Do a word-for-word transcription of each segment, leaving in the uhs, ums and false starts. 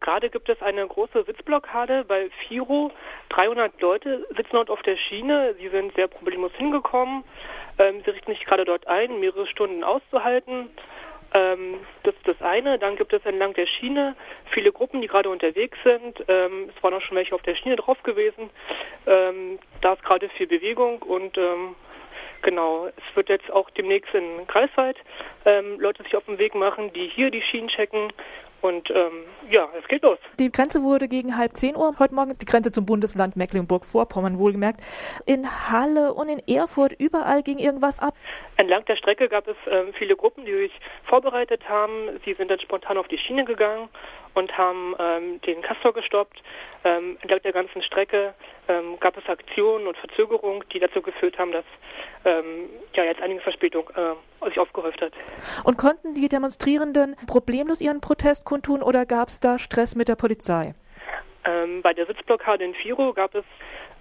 gerade gibt es eine große Sitzblockade bei Viro. dreihundert Leute sitzen dort auf der Schiene. Sie sind sehr problemlos hingekommen. Ähm, sie richten sich gerade dort ein, mehrere Stunden auszuhalten. Ähm, das ist das eine. Dann gibt es entlang der Schiene viele Gruppen, die gerade unterwegs sind. Ähm, es waren auch schon welche auf der Schiene drauf gewesen. Ähm, da ist gerade viel Bewegung und ähm, genau, es wird jetzt auch demnächst in Greifswald ähm, Leute sich auf den Weg machen, die hier die Schienen checken. Und ähm, ja, es geht los. Die Grenze wurde gegen halb zehn Uhr heute Morgen, die Grenze zum Bundesland Mecklenburg-Vorpommern wohlgemerkt, in Halle und in Erfurt, überall ging irgendwas ab. Entlang der Strecke gab es ähm, viele Gruppen, die sich vorbereitet haben. Sie sind dann spontan auf die Schiene gegangen und haben ähm, den Castor gestoppt. Ähm, entlang der ganzen Strecke ähm, gab es Aktionen und Verzögerungen, die dazu geführt haben, dass ähm, ja jetzt einige Verspätung äh, sich aufgehäuft hat. Und konnten die Demonstrierenden problemlos ihren Protest kundtun oder gab es da Stress mit der Polizei? Ähm, bei der Sitzblockade in Viro gab es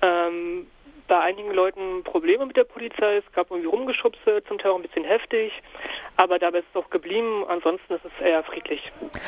ähm, bei einigen Leuten Probleme mit der Polizei. Es gab irgendwie Rumgeschubse, zum Teil auch ein bisschen heftig, aber dabei ist es auch geblieben. Ansonsten ist es eher friedlich.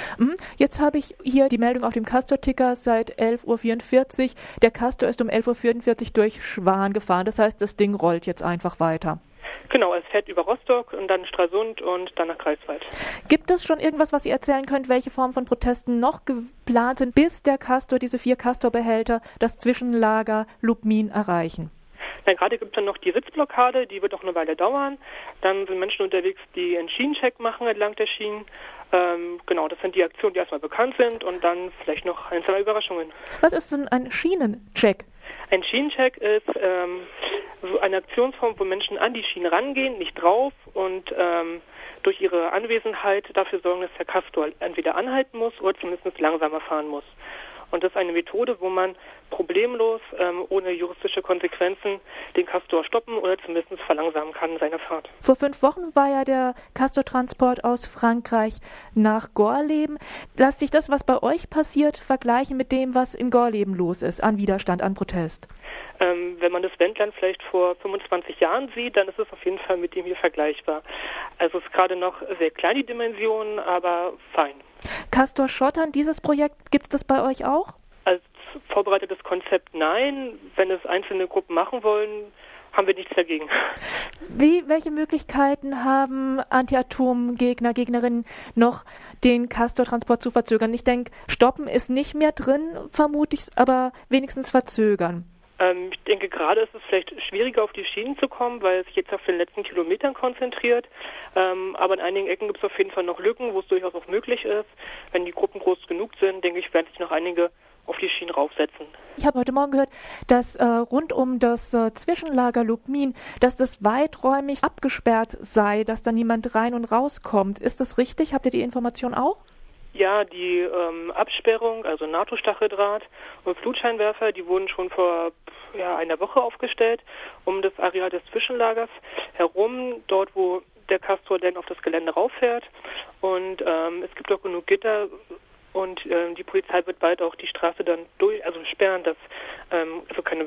Jetzt habe ich hier die Meldung auf dem Castor-Ticker seit elf Uhr vierundvierzig. Der Castor ist um elf Uhr vierundvierzig durch Schwan gefahren. Das heißt, das Ding rollt jetzt einfach weiter. Genau, es fährt über Rostock und dann Stralsund und dann nach Greifswald. Gibt es schon irgendwas, was ihr erzählen könnt, welche Form von Protesten noch geplant sind, bis der Castor, diese vier Castor-Behälter, das Zwischenlager Lubmin erreichen? Na, gerade gibt es dann noch die Sitzblockade, die wird noch eine Weile dauern. Dann sind Menschen unterwegs, die einen Schienencheck machen entlang der Schienen. Ähm, genau, das sind die Aktionen, die erstmal bekannt sind und dann vielleicht noch einzelne Überraschungen. Was ist denn ein Schienencheck? Ein Schienencheck ist ähm, so eine Aktionsform, wo Menschen an die Schiene rangehen, nicht drauf und ähm, durch ihre Anwesenheit dafür sorgen, dass der Castor entweder anhalten muss oder zumindest langsamer fahren muss. Und das ist eine Methode, wo man problemlos, ähm, ohne juristische Konsequenzen, den Castor stoppen oder zumindest verlangsamen kann in seiner Fahrt. Vor fünf Wochen war ja der Castor-Transport aus Frankreich nach Gorleben. Lässt sich das, was bei euch passiert, vergleichen mit dem, was in Gorleben los ist, an Widerstand, an Protest? Ähm, wenn man das Wendland vielleicht vor fünfundzwanzig Jahren sieht, dann ist es auf jeden Fall mit dem hier vergleichbar. Also es ist gerade noch sehr klein, die Dimensionen, aber fein. Castor Schottern, dieses Projekt, gibt es das bei euch auch? Als vorbereitetes Konzept nein. Wenn es einzelne Gruppen machen wollen, haben wir nichts dagegen. Wie, welche Möglichkeiten haben Anti-Atom-Gegner, Gegnerinnen noch, den Castor-Transport zu verzögern? Ich denke, stoppen ist nicht mehr drin, vermute ich, aber wenigstens verzögern. Ähm, ich denke, gerade ist es vielleicht schwieriger, auf die Schienen zu kommen, weil es sich jetzt auf den letzten Kilometern konzentriert. Ähm, aber in einigen Ecken gibt es auf jeden Fall noch Lücken, wo es durchaus auch möglich ist. Wenn die Gruppen groß genug sind, denke ich, werden sich noch einige auf die Schienen raufsetzen. Ich habe heute Morgen gehört, dass äh, rund um das äh, Zwischenlager Lubmin, dass das weiträumig abgesperrt sei, dass da niemand rein und rauskommt. Ist das richtig? Habt ihr die Information auch? Ja, die ähm, Absperrung, also NATO-Stacheldraht und Flutscheinwerfer, die wurden schon vor ja, einer Woche aufgestellt, um das Areal des Zwischenlagers herum, dort wo der Castor dann auf das Gelände rauffährt. Und ähm, es gibt auch genug Gitter und ähm, die Polizei wird bald auch die Straße dann durch, also sperren, dass ähm, also keine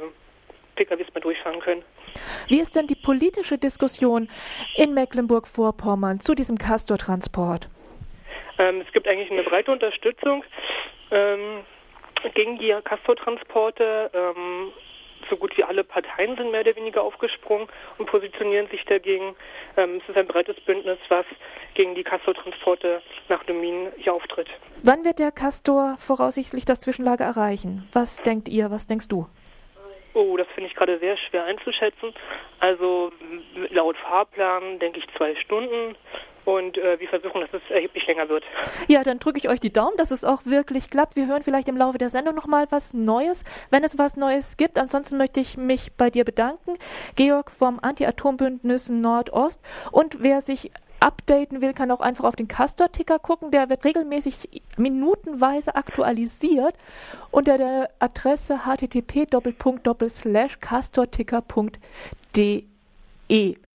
P K Ws mehr durchfahren können. Wie ist denn die politische Diskussion in Mecklenburg-Vorpommern zu diesem Castor-Transport? Ähm, es gibt eigentlich eine breite Unterstützung ähm, gegen die Castor-Transporte. Ähm, so gut wie alle Parteien sind mehr oder weniger aufgesprungen und positionieren sich dagegen. Ähm, es ist ein breites Bündnis, was gegen die Castor-Transporte nach Lubmin hier auftritt. Wann wird der Castor voraussichtlich das Zwischenlager erreichen? Was denkt ihr, was denkst du? Oh, das finde ich gerade sehr schwer einzuschätzen. Also laut Fahrplan denke ich zwei Stunden. Und äh, wir versuchen, dass es erheblich länger wird. Ja, dann drücke ich euch die Daumen, dass es auch wirklich klappt. Wir hören vielleicht im Laufe der Sendung nochmal was Neues, wenn es was Neues gibt. Ansonsten möchte ich mich bei dir bedanken, Georg vom Anti-Atom-Bündnis Nordost. Und wer sich updaten will, kann auch einfach auf den Castor-Ticker gucken. Der wird regelmäßig minutenweise aktualisiert unter der Adresse h t t p doppelpunkt doppelslash castorticker punkt d e.